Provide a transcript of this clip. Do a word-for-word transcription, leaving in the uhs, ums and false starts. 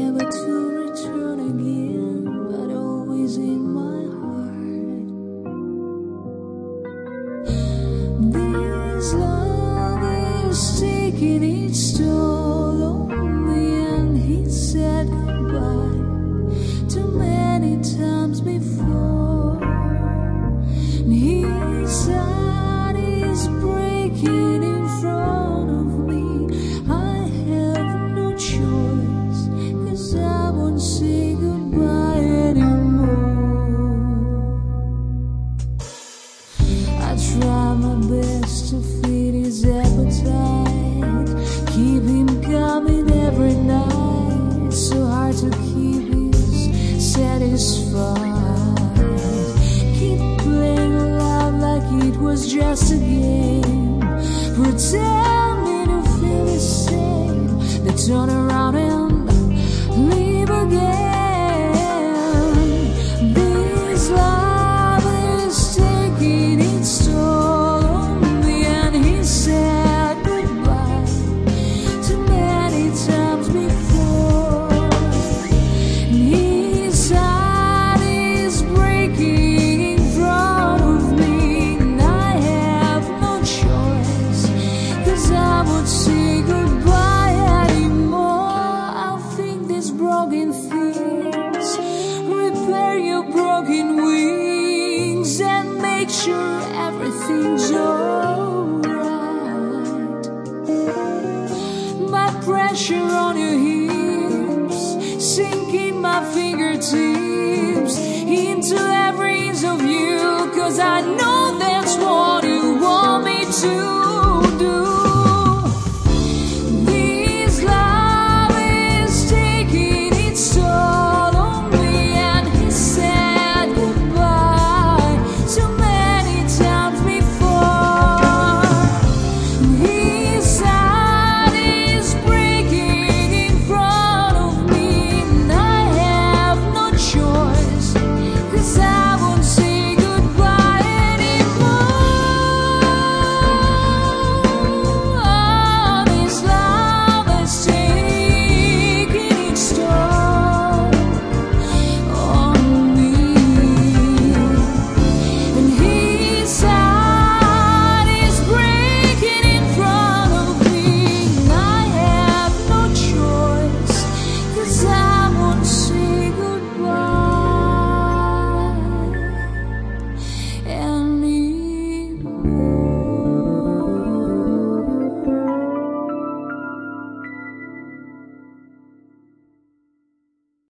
never to return again, but always in my heart. This love is taking its toll on me, and he said goodbye too many times before. And his heart is breaking in front of me. I have no choice, 'cause I won't say goodbye anymore. I try my best to feed his appetite, keep him coming every night. So hard to keep him satisfied. Keep playing love like it was just a game, pretending to feel the same. They turn around and leave again. This love is taking its toll on me, and he said goodbye too many times before. And his heart is breaking in front of me, and I have no choice, 'cause I won't say goodbye anymore. I'll fix these broken things, repair your broken wings, and make sure everything's alright. My pressure on your hips, sinking my fingertips into